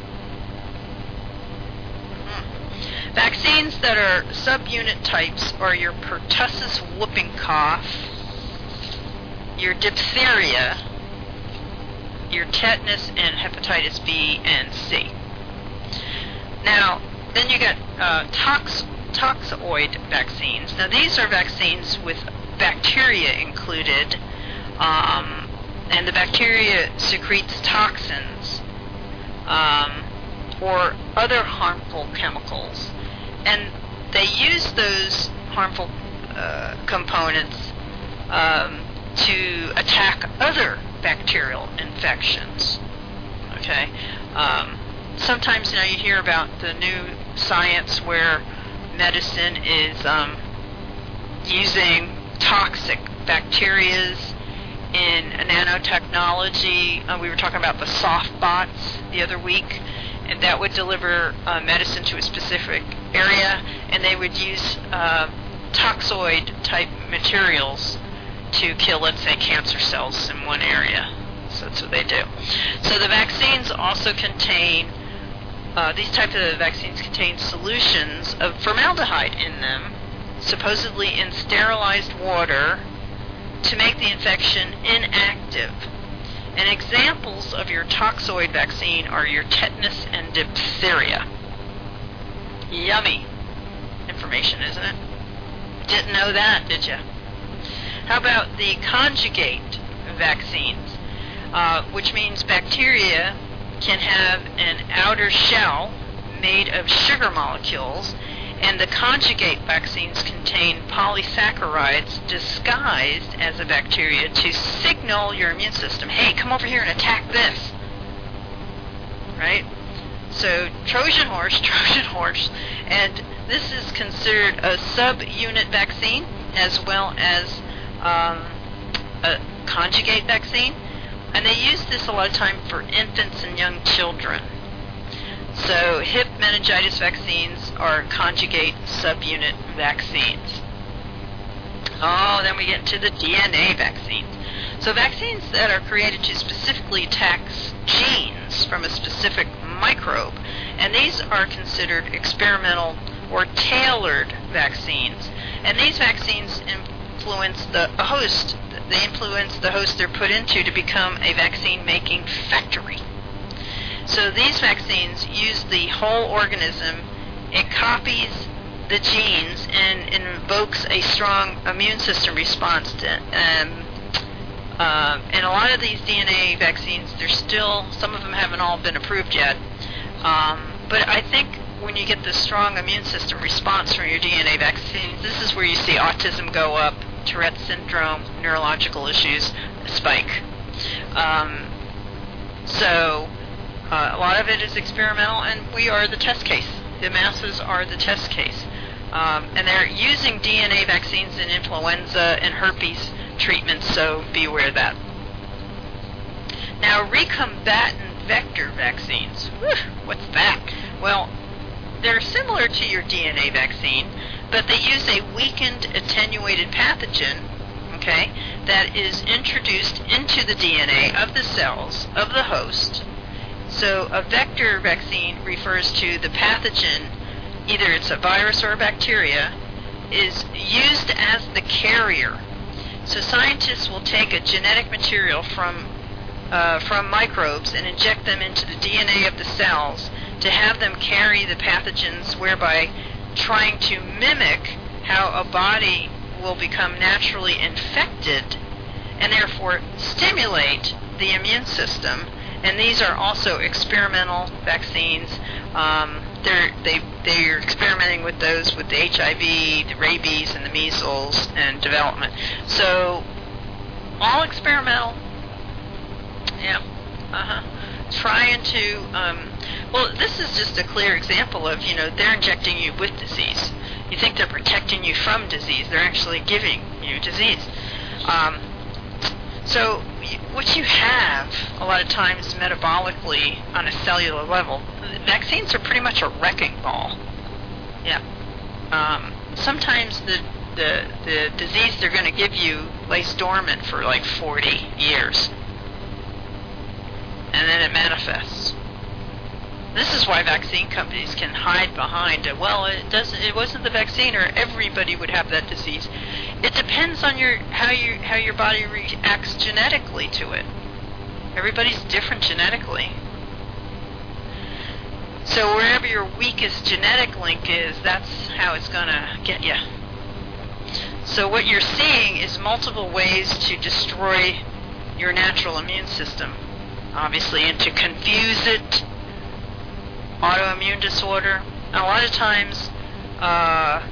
Speaker 2: Hmm. Vaccines that are subunit types are your pertussis whooping cough, your diphtheria, your tetanus and hepatitis B and C. Now, then you got uh, tox. toxoid vaccines. Now these are vaccines with bacteria included, um, and the bacteria secretes toxins um, or other harmful chemicals, and they use those harmful uh, components um, to attack other bacterial infections. Okay? Um, sometimes, you know, you hear about the new science where medicine is um, using toxic bacterias in nanotechnology. Uh, we were talking about the soft bots the other week, and that would deliver uh, medicine to a specific area, and they would use uh, toxoid-type materials to kill, let's say, cancer cells in one area. So that's what they do. So the vaccines also contain, uh, these types of vaccines contain solutions of formaldehyde in them, supposedly in sterilized water, to make the infection inactive. And examples of your toxoid vaccine are your tetanus and diphtheria. Yummy information, isn't it? Didn't know that, did you? How about the conjugate vaccines, uh, which means bacteria can have an outer shell made of sugar molecules, and the conjugate vaccines contain polysaccharides disguised as a bacteria to signal your immune system, hey, come over here and attack this. Right? So Trojan horse, Trojan horse, and this is considered a subunit vaccine as well as um, a conjugate vaccine, and they use this a lot of time for infants and young children. So hip meningitis vaccines are conjugate subunit vaccines. Oh, then we get into the D N A vaccines. So vaccines that are created to specifically attack genes from a specific microbe, and these are considered experimental or tailored vaccines. And these vaccines influence the host. They influence the host they're put into to become a vaccine-making factory. So these vaccines use the whole organism. It copies the genes and invokes a strong immune system response to um, uh, and a lot of these D N A vaccines, they're still, some of them haven't all been approved yet. Um, but I think when you get the strong immune system response from your D N A vaccines, this is where you see autism go up, Tourette syndrome, neurological issues spike. Um, so uh, a lot of it is experimental, and we are the test case. The masses are the test case. Um, and they're using D N A vaccines in influenza and herpes treatments, so be aware of that. Now, recombatant vector vaccines. Whew, what's that? Well, they're similar to your D N A vaccine, but they use a weakened, attenuated pathogen, okay, that is introduced into the D N A of the cells of the host. So a vector vaccine refers to the pathogen, either it's a virus or a bacteria, is used as the carrier. So scientists will take a genetic material from uh, from microbes and inject them into the D N A of the cells to have them carry the pathogens, whereby trying to mimic how a body will become naturally infected and therefore stimulate the immune system. And these are also experimental vaccines. Um, they're, they, they're experimenting with those with the H I V, the rabies, and the measles and development. So, all experimental. Yeah. Uh-huh. Trying to, um, well, this is just a clear example of, you know, they're injecting you with disease. You think they're protecting you from disease. They're actually giving you disease. Um, so, what you have a lot of times metabolically on a cellular level, vaccines are pretty much a wrecking ball. Yeah. Um, sometimes the, the, the disease they're going to give you lays dormant for like forty years. And then it manifests. This is why vaccine companies can hide behind it. Well, it doesn't. It wasn't the vaccine, or everybody would have that disease. It depends on your how you how your body reacts genetically to it. Everybody's different genetically. So wherever your weakest genetic link is, that's how it's gonna get you. So what you're seeing is multiple ways to destroy your natural immune system, obviously, and to confuse it. Autoimmune disorder. And a lot of times, uh,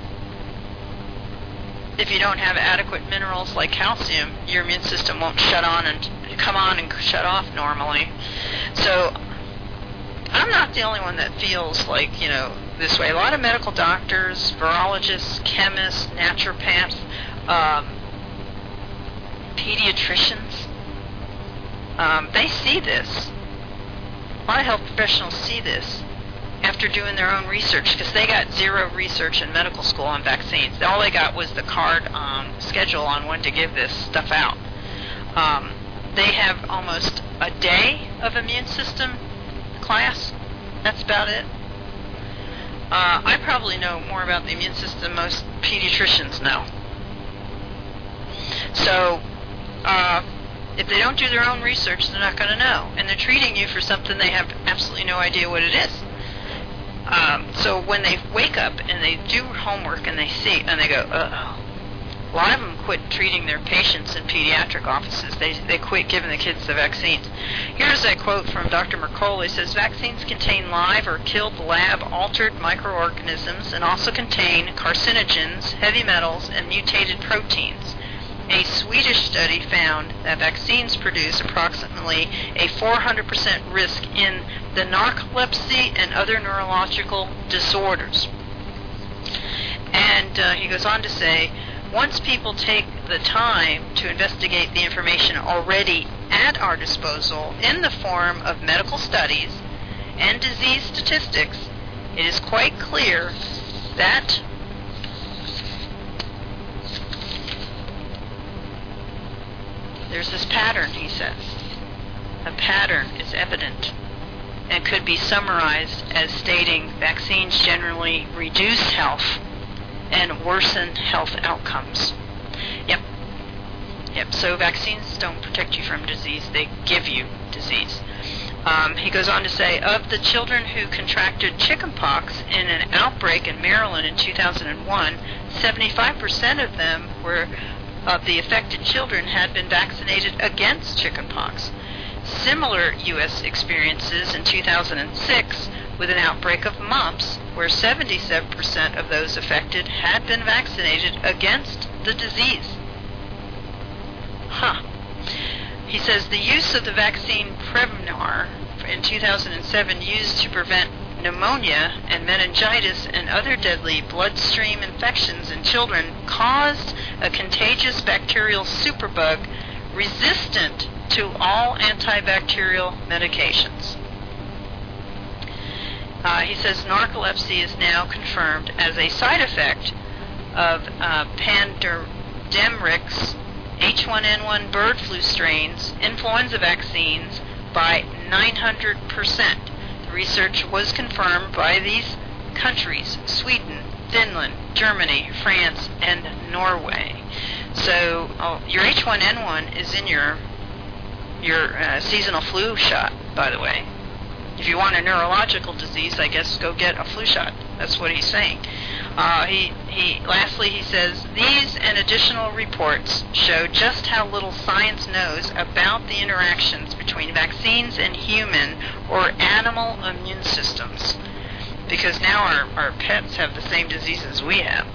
Speaker 2: if you don't have adequate minerals like calcium, your immune system won't shut on and come on and shut off normally. So I'm not the only one that feels like, you know, this way. A lot of medical doctors, virologists, chemists, naturopaths, um, pediatricians, um, they see this. A lot of health professionals see this after doing their own research, because they got zero research in medical school on vaccines. All they got was the card um, schedule on when to give this stuff out. Um, they have almost a day of immune system class. That's about it. Uh, I probably know more about the immune system than most pediatricians know. So, uh, if they don't do their own research, they're not going to know. And they're treating you for something they have absolutely no idea what it is. Um, so when they wake up and they do homework and they see, and they go, uh-oh. A lot of them quit treating their patients in pediatric offices. They they quit giving the kids the vaccines. Here's a quote from Doctor Mercola. He says, vaccines contain live or killed lab-altered microorganisms and also contain carcinogens, heavy metals, and mutated proteins. A Swedish study found that vaccines produce approximately a four hundred percent risk in the narcolepsy and other neurological disorders. And uh, he goes on to say, once people take the time to investigate the information already at our disposal in the form of medical studies and disease statistics, it is quite clear that there's this pattern, he says. A pattern is evident and could be summarized as stating vaccines generally reduce health and worsen health outcomes. Yep. Yep. So vaccines don't protect you from disease, they give you disease. Um, he goes on to say, of the children who contracted chickenpox in an outbreak in Maryland in two thousand one, seventy-five percent of them were of the affected children had been vaccinated against chickenpox. Similar U S experiences in two thousand six with an outbreak of mumps, where seventy-seven percent of those affected had been vaccinated against the disease. Huh. He says the use of the vaccine Prevnar in two thousand seven used to prevent pneumonia and meningitis and other deadly bloodstream infections in children caused a contagious bacterial superbug resistant to all antibacterial medications. Uh, he says narcolepsy is now confirmed as a side effect of uh, Pandemrix, H one N one bird flu strains, influenza vaccines by nine hundred percent. The research was confirmed by these countries: Sweden, Finland, Germany, France, and Norway. So oh, your H one N one is in your your uh, seasonal flu shot, by the way. If you want a neurological disease, I guess go get a flu shot. That's what he's saying. Uh, he, he, lastly, he says, these and additional reports show just how little science knows about the interactions between vaccines and human or animal immune systems. Because now our, our pets have the same diseases we have.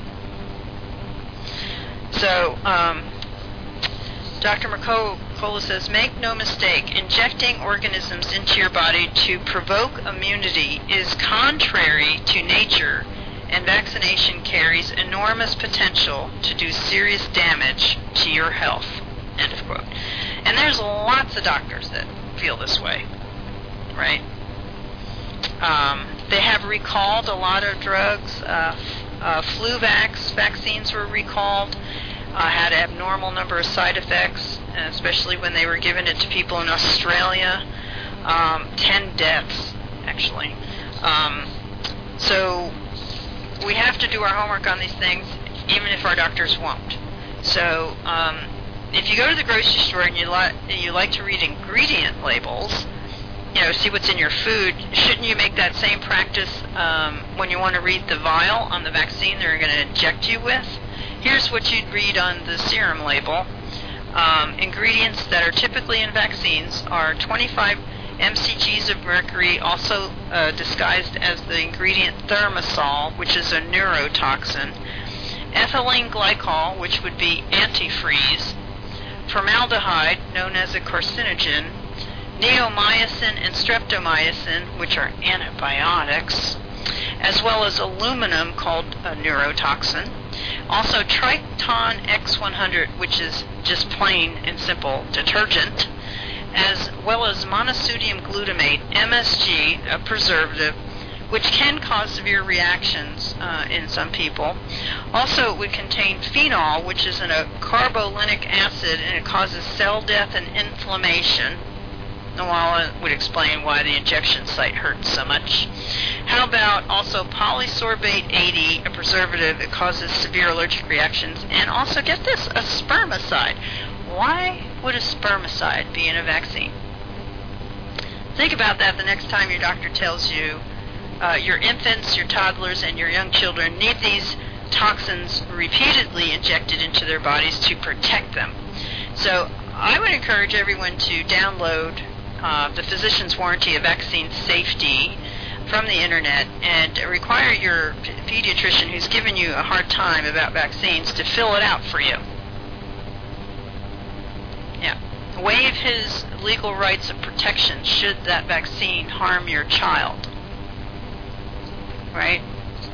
Speaker 2: So, um, Doctor Mercola says, make no mistake, injecting organisms into your body to provoke immunity is contrary to nature, and vaccination carries enormous potential to do serious damage to your health. End of quote. And there's lots of doctors that feel this way, right? Um, they have recalled a lot of drugs. Uh, uh, Fluvax vaccines were recalled. Uh, had an abnormal number of side effects, especially when they were giving it to people in Australia. Um, ten deaths, actually. Um, so we have to do our homework on these things, even if our doctors won't. So um, if you go to the grocery store and you, li- you like to read ingredient labels, you know, see what's in your food, shouldn't you make that same practice um, when you want to read the vial on the vaccine they're going to inject you with? Here's what you'd read on the serum label. Um, ingredients that are typically in vaccines are twenty-five milligrams of mercury, also uh, disguised as the ingredient thimerosal, which is a neurotoxin, ethylene glycol, which would be antifreeze, formaldehyde, known as a carcinogen, neomycin and streptomycin, which are antibiotics, as well as aluminum, called a neurotoxin. Also Triton X one hundred, which is just plain and simple detergent, as well as monosodium glutamate, M S G, a preservative, which can cause severe reactions uh, in some people. Also, it would contain phenol, which is in a carbolinic acid, and it causes cell death and inflammation. Nawala would explain why the injection site hurts so much. How about also polysorbate eighty, a preservative? It causes severe allergic reactions. And also, get this, a spermicide. Why would a spermicide be in a vaccine? Think about that the next time your doctor tells you uh, your infants, your toddlers, and your young children need these toxins repeatedly injected into their bodies to protect them. So I would encourage everyone to download uh, the Physician's Warranty of Vaccine Safety from the internet and require your pediatrician who's given you a hard time about vaccines to fill it out for you. Yeah. Waive his legal rights of protection should that vaccine harm your child. Right?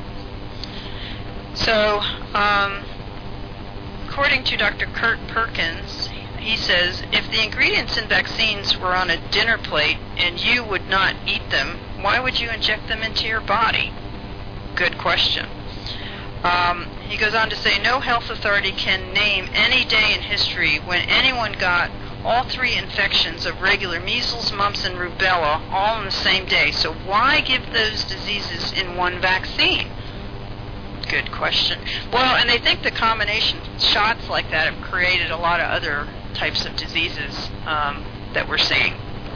Speaker 2: So, um, according to Doctor Kurt Perkins, he says, if the ingredients in vaccines were on a dinner plate and you would not eat them, why would you inject them into your body? Good question. Um, he goes on to say, no health authority can name any day in history when anyone got all three infections of regular measles, mumps, and rubella all on the same day. So why give those diseases in one vaccine? Good question. Well, and they think the combination shots like that have created a lot of other types of diseases um, that we're seeing.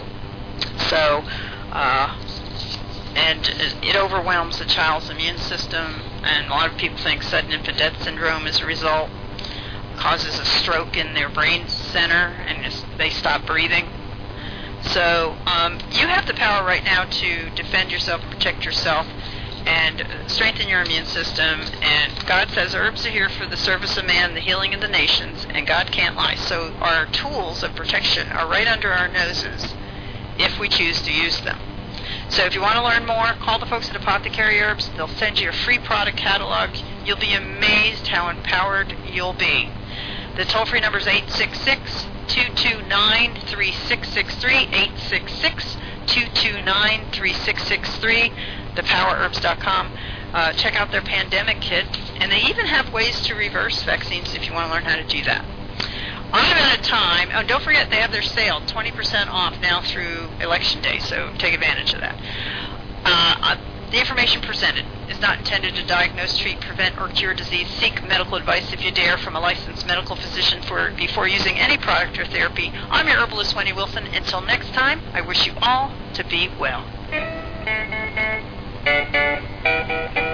Speaker 2: So, uh, and it overwhelms the child's immune system, and a lot of people think sudden infant death syndrome is a result. Causes a stroke in their brain center, and just, they stop breathing. So um, you have the power right now to defend yourself, protect yourself, and strengthen your immune system. And God says herbs are here for the service of man, the healing of the nations, and God can't lie. So our tools of protection are right under our noses if we choose to use them. So if you want to learn more, call the folks at Apothecary Herbs. They'll send you a free product catalog. You'll be amazed how empowered you'll be. The toll-free number is eight six six, two two nine, three six six three, eight six six, two two nine, three six six three, the power herbs dot com. Uh, check out their pandemic kit, and they even have ways to reverse vaccines if you want to learn how to do that. I'm out of time. Oh, don't forget, they have their sale, twenty percent off now through Election Day, so take advantage of that. Uh, the information presented is not intended to diagnose, treat, prevent, or cure disease. Seek medical advice if you dare from a licensed medical physician for before using any product or therapy. I'm your herbalist, Wendy Wilson. Until next time, I wish you all to be well.